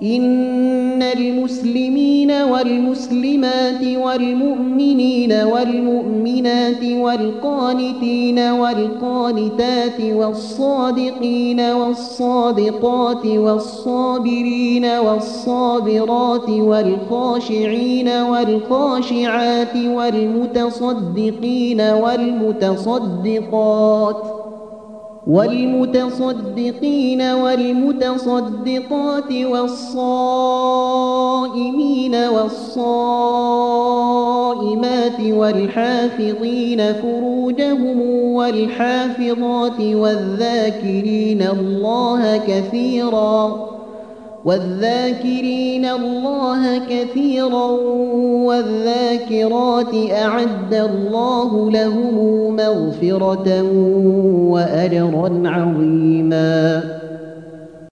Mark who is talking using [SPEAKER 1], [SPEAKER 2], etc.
[SPEAKER 1] إن المسلمين والمسلمات والمؤمنين والمؤمنات والقانتين والقانتات والصادقين والصادقات والصابرين والصابرات والخاشعين والخاشعات والمتصدقين والمتصدقات والصائمين والصائمات والحافظين فروجهم والحافظات والذاكرين الله كثيرا والذاكرات أعد الله لهم مغفرة وأجرا عظيما.